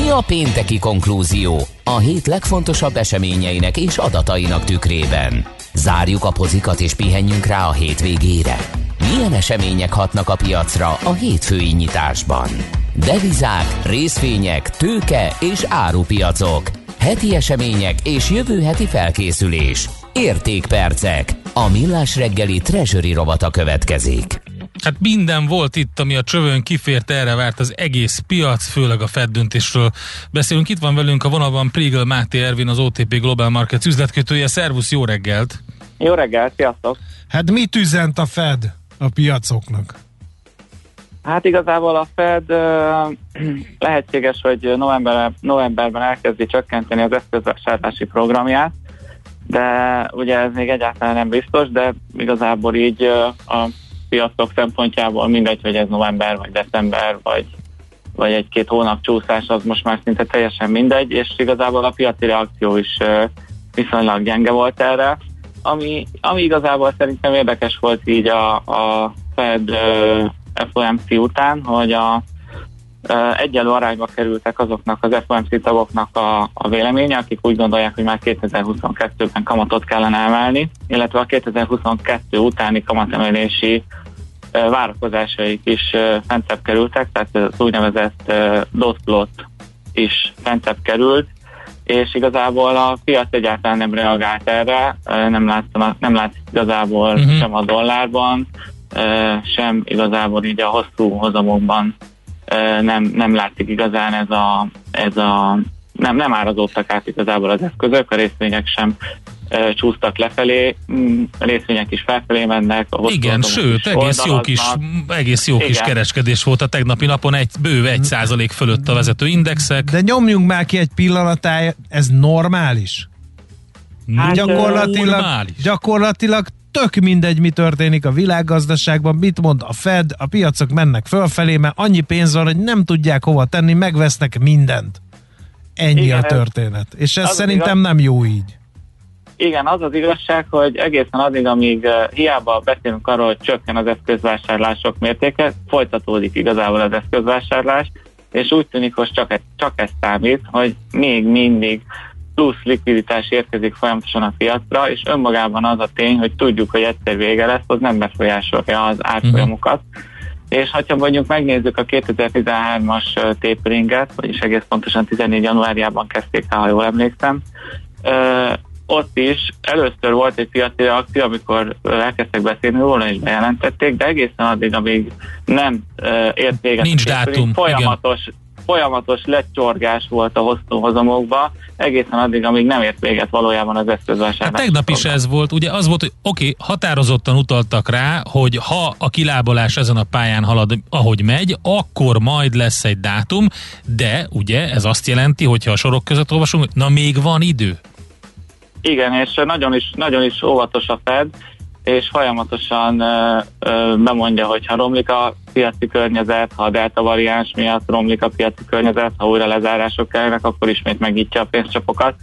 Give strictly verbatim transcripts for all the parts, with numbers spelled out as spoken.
Mi a pénteki konklúzió a hét legfontosabb eseményeinek és adatainak tükrében? Zárjuk a pozikat és pihenjünk rá a hétvégére. Milyen események hatnak a piacra a hétfői nyitásban? Devizák, részvények, tőke és árupiacok. Heti események és jövő heti felkészülés. Értékpercek. A Millás reggeli Treasury rovata következik. Hát minden volt itt, ami a csövön kifért, erre várt az egész piac, főleg a Fed döntésről beszélünk. Itt van velünk a vonalban Prigl Máté Ervin, az o té pé Global Markets üzletkötője. Szervusz, jó reggelt! Jó reggelt, sziasztok! Hát mit üzent a Fed a piacoknak? Hát igazából a Fed uh, lehetséges, hogy november, novemberben elkezdi csökkenteni az eszközvásárlási programját, de ugye ez még egyáltalán nem biztos, de igazából így uh, a piacok szempontjából mindegy, hogy ez november, vagy december, vagy, vagy egy-két hónap csúszás, az most már szinte teljesen mindegy, és igazából a piaci reakció is uh, viszonylag gyenge volt erre, ami, ami igazából szerintem érdekes volt így a, a Fed uh, ef o em cé után, hogy a uh, egyenlő arányba kerültek azoknak az ef o em cé tagoknak a, a véleménye, akik úgy gondolják, hogy már kétezer-huszonkettőben kamatot kellene emelni, illetve a kétezer-huszonkettő utáni kamatemelési uh, várakozásaik is uh, fentebb kerültek, tehát az úgynevezett uh, dot plot is fentebb került, és igazából a piac egyáltalán nem reagált erre, uh, nem látszik nem lát igazából uh-huh. sem a dollárban, sem igazából így a hosszú hozamokban nem, nem látszik igazán ez a, ez a nem, nem árazódtak át igazából az eszközök, a részvények sem csúsztak lefelé, a részvények is felfelé mennek. A igen, sőt, egész jó, kis, egész jó kis kereskedés volt a tegnapi napon, egy bő egy százalék fölött a vezető indexek. De nyomjunk már ki egy pillanatáj, ez normális? Hát, gyakorlatilag, normális. gyakorlatilag tök mindegy, mi történik a világgazdaságban, mit mond a Fed, a piacok mennek fölfelé, mert annyi pénz van, hogy nem tudják hova tenni, megvesznek mindent. Ennyi igen, a történet. Ez, És ez szerintem igaz... nem jó így. Igen, az az igazság, hogy egészen addig, amíg uh, hiába beszélünk arról, hogy csökken az eszközvásárlások mértéke, folytatódik igazából az eszközvásárlás, és úgy tűnik, hogy csak, csak ez számít, hogy még mindig plusz likviditás érkezik folyamatosan a piacra, és önmagában az a tény, hogy tudjuk, hogy egyszer vége lesz, az nem befolyásolja az árfolyamokat. Uh-huh. És ha mondjuk megnézzük a kétezer-tizenhármas taperinget, vagyis egész pontosan tizennégy januárjában kezdték el, ha jól emlékszem, ö, ott is először volt egy piaci reakció, amikor elkezdtek beszélni róla, és bejelentették, de egészen addig, amíg nem ö, ért véget. Nincs dátum. Folyamatos igen. folyamatos lecsorgás volt a hosszú hozamokba, egészen addig, amíg nem ért véget valójában az eszközvásárlás. Hát tegnap is ez volt, ugye az volt, hogy oké, okay, határozottan utaltak rá, hogy ha a kilábalás ezen a pályán halad, ahogy megy, akkor majd lesz egy dátum, de ugye ez azt jelenti, hogyha a sorok között olvasunk, na még van idő. Igen, és nagyon is, nagyon is óvatos a Fed, és folyamatosan ö, ö, bemondja, hogy ha romlik a piaci környezet, ha a delta variáns miatt romlik a piaci környezet, ha újra lezárások kellnek, akkor ismét megnyitja a pénzcsapokat.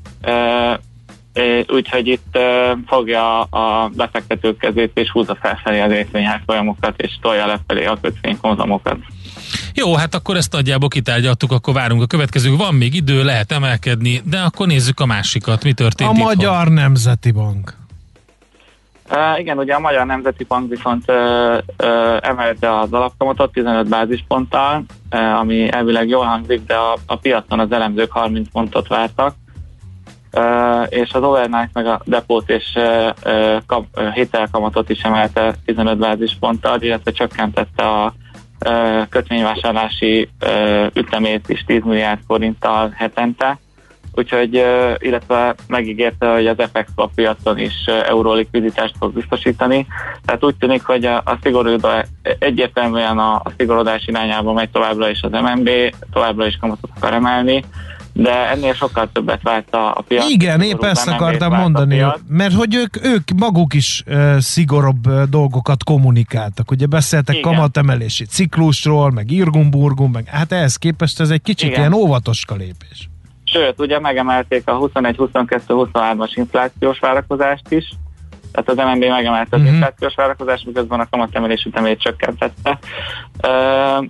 Úgyhogy itt ö, fogja a befektetők kezét, és húzza felfelé az részvényárfolyamokat, és tolja lefelé a kötvénykonzamokat. Jó, hát akkor ezt nagyjából kitárgyaltuk, akkor várunk a következő. Van még idő, lehet emelkedni, de akkor nézzük a másikat. Mi történt a itt? A Magyar Nemzeti Bank. Uh, igen, ugye a Magyar Nemzeti Bank viszont uh, uh, emelte az alapkamatot tizenöt bázisponttal, uh, ami elvileg jól hangzik, de a, a piacon az elemzők harminc pontot vártak, uh, és az overnight meg a depót és uh, uh, uh, hitelkamatot is emelte tizenöt bázisponttal, illetve csökkentette a uh, kötvényvásárlási uh, ütemét is tíz milliárd forinttal hetente. Úgyhogy, illetve megígérte, hogy az ef iksz swap piacon is euró likviditást fog biztosítani. Tehát úgy tűnik, hogy a, a szigorodás, egyértelműen a, a szigorodás irányába megy továbbra is az em en bé, továbbra is kamatot akar emelni, de ennél sokkal többet várt a, a piac. Igen, épp ezt akartam mondani, mert hogy ők, ők maguk is uh, szigorúbb uh, dolgokat kommunikáltak. Ugye beszéltek igen. kamatemelési ciklusról, meg irgum-burgum, meg hát ehhez képest ez egy kicsit igen. ilyen óvatoska lépés. Sőt, ugye megemelték a huszonegy huszonkettő huszonhármas inflációs várakozást is, tehát az em en bé megemelte az uh-huh. inflációs várakozást, miközben a kamatemelés ütemét csökkentette. Uh,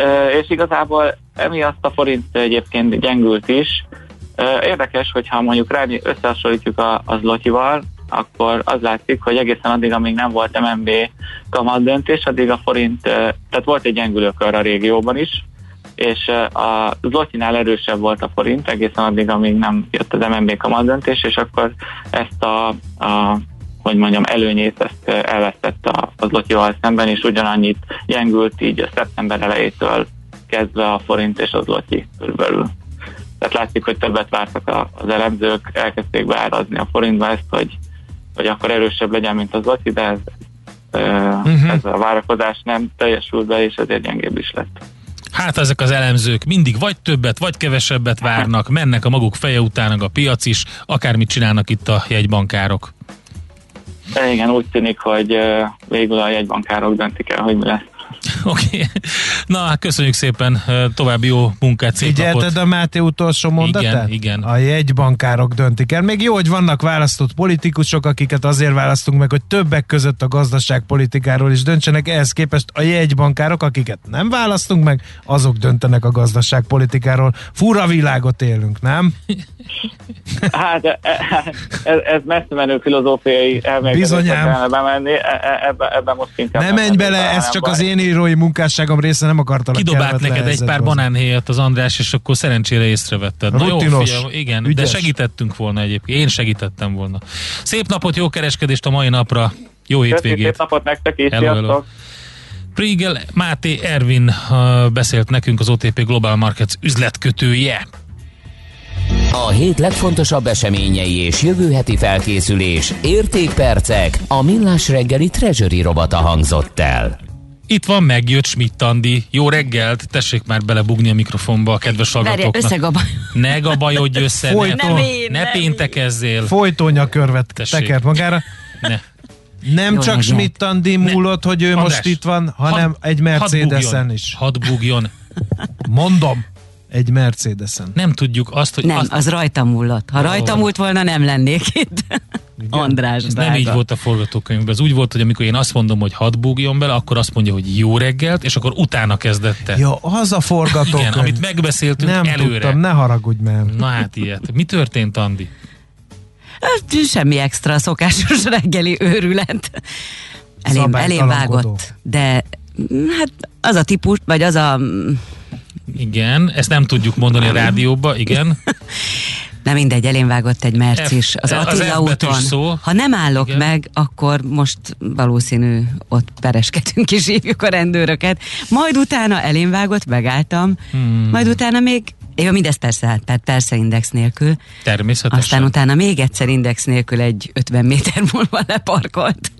és igazából emiatt a forint egyébként gyengült is. Érdekes, hogyha mondjuk rá összehasonlítjuk a, a zlotyival, akkor az látszik, hogy egészen addig, amíg nem volt em en bé kamat döntés, addig a forint, tehát volt egy gyengülőkör a régióban is, és a zlotyinál erősebb volt a forint egészen addig, amíg nem jött az em en bé kamat döntés, és akkor ezt a, a hogy mondjam, előnyét ezt elvesztette a, a zlotyival szemben, és ugyanannyit gyengült így a szeptember elejétől kezdve a forint és az zlotyi körülbelül. Tehát látszik, hogy többet vártak az elemzők, elkezdték beárazni a forintba ezt, hogy, hogy akkor erősebb legyen, mint az zloty, de ez, uh-huh. ez a várakozás nem teljesült be, és ezért gyengébb is lett. Hát ezek az elemzők mindig vagy többet, vagy kevesebbet várnak, mennek a maguk feje után a piac is, akármit csinálnak itt a jegybankárok. De igen, úgy tűnik, hogy végül a jegybankárok döntik el, hogy mi lesz. Oké. Okay. Na, hát köszönjük szépen, további jó munkát, szép napot. Figyelted a Máté utolsó mondatát? Igen, igen. A jegybankárok döntik el. Még jó, hogy vannak választott politikusok, akiket azért választunk meg, hogy többek között a gazdaságpolitikáról is döntsenek, ehhez képest a jegybankárok, akiket nem választunk meg, azok döntenek a gazdaságpolitikáról. Fura világot élünk, nem? Hát ez, ez messze menő filozófiai elmélkedésre kellene bemenni, ebben ebbe most inkább... Ne menj bele, ez csak baj. Az én írói munkásságom része, nem akartalak. Kidobált neked egy pár banánhéjat az András, és akkor szerencsére észrevetted. Na jó, fiam, igen, ügyes. De segítettünk volna egyébként. Én segítettem volna. Szép napot, jó kereskedést a mai napra, jó hétvégét. Szép napot nektek is, sziasztok! Priegel Máté Ervin uh, beszélt nekünk, az o té pé Global Markets üzletkötője. A hét legfontosabb eseményei és jövő heti felkészülés, értékpercek, a Millás reggeli Treasury robata hangzott el. Itt van, megjött Schmidt Andi. Jó reggelt, tessék már belebugni a mikrofonba a kedves hallgatóknak. Ne gabajodj össze, Folyton, ne, én, ne péntekezzél. Folytonja körvet tekert magára. Ne. Nem Jó, csak Schmidt Andi múlott, hogy ő András, most itt van, hanem had, egy Mercedesen is. Hadd bugjon. Mondom. Egy Mercedesen. Nem tudjuk azt, hogy... Nem, azt... az rajta múlott. Ha rajta múlt volna, nem lennék itt. Igen? András, ez nem így volt a forgatókönyvben. Ez úgy volt, hogy amikor én azt mondom, hogy hadd búgjon bele, akkor azt mondja, hogy jó reggelt, és akkor utána kezdette. Ja, az a forgatókönyv. Igen, amit megbeszéltünk nem előre. Nem tudtam, ne haragudj már. Na hát ilyet. Mi történt, Andi? Semmi extra, szokásos reggeli őrület. Elém, elém vágott. De hát az a típus, vagy az a... Igen, ezt nem tudjuk mondani a rádióba, igen. Na mindegy, elém vágott egy Mercis az Attila úton. Ha nem állok igen. meg, akkor most valószínű ott pereskedünk és hívjuk a rendőröket. Majd utána elém vágott, megálltam, hmm. majd utána még, jó, mindez persze, tehát persze index nélkül. Természetesen. Aztán utána még egyszer index nélkül egy ötven méter múlva leparkolt.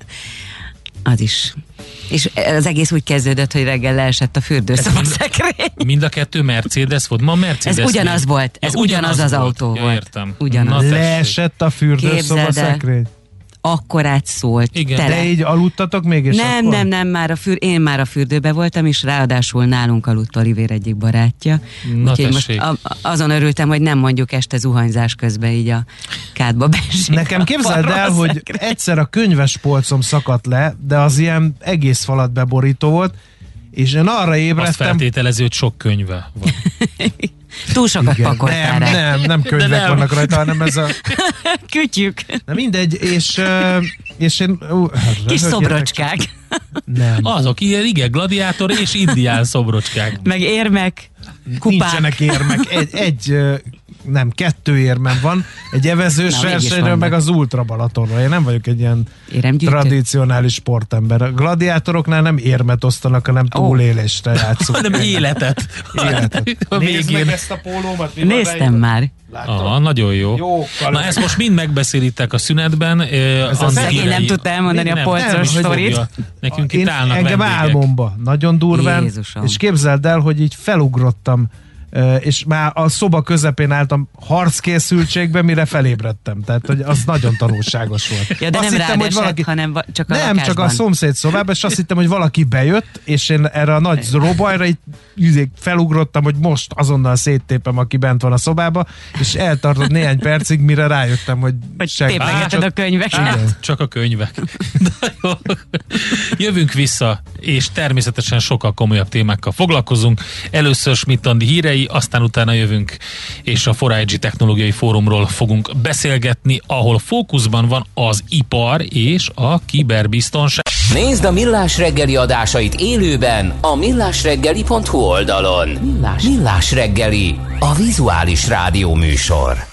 Az is. És az egész úgy kezdődött, hogy reggel leesett a fürdőszobaszekrény. Mind a kettő Mercedes volt? Ma Mercedes. Ez ugyanaz még. Volt. Ez ja, ugyanaz, ugyanaz az volt. Autó ja, volt. Értem. Ugyanaz. Leesett a fürdőszobaszekrény? Akkorát szólt. Igen. Tele. De így aludtatok még? És nem, akkor? nem, nem, már a für, én már a fürdőbe voltam, és ráadásul nálunk aludt Olivér egyik barátja. Úgyhogy most a, azon örültem, hogy nem mondjuk este zuhanyzás közben így a kádba beség. Nekem képzeld el, hogy egyszer a könyves polcom szakadt le, de az ilyen egész falat beborító volt, és én arra ébredtem... Azt feltételező, hogy sok könyve van. Túl sokat pakoltál Nem, nem, nem könyvek nem. vannak rajta, hanem ez a... Kütyük. Na mindegy, és, és én... Uh, Kis szobrocskák. Nem. Azok ilyen, igen, gladiátor és indián szobrocskák. Meg érmek, kupák. Nincsenek érmek, egy, egy nem, kettő érmem van, egy evezős versenyről, meg az Ultra Balatonról. Én nem vagyok egy ilyen tradicionális sportember. A gladiátoroknál nem érmet osztanak, hanem túlélésre játszunk. Hanem életet. életet. Nézd meg ezt a pólómat. Néztem már. Aha, nagyon jó. jó Na ezt most mind megbeszélitek a szünetben. Szegény nem tudta elmondani nem, a polcos sztorit. Nekünk itt állnak engem vendégek. Álmomba, nagyon durván, Jézusom. És képzeld el, hogy így felugrottam, és már a szoba közepén álltam harckészültségben, mire felébredtem. Tehát, hogy az nagyon tanulságos volt. Ja, de azt nem hittem, rád esett, valaki... hanem csak a Nem, lakásban. csak a szomszéd szobában, és azt hittem, hogy valaki bejött, és én erre a nagy robajra így felugrottam, hogy most azonnal széttépem, aki bent van a szobába, és eltartott néhány percig, mire rájöttem, hogy téplegeted a könyveket. Á, csak a könyvek. Jövünk vissza és természetesen sokkal komolyabb témákkal foglalkozunk. Először Schmidt Andi hírei, aztán utána jövünk, és a four I G Technológiai Fórumról fogunk beszélgetni, ahol fókuszban van az ipar és a kiberbiztonság. Nézd a Millás reggeli adásait élőben a millásreggeli pont hu oldalon. Millás, Millás reggeli, a vizuális rádió műsor.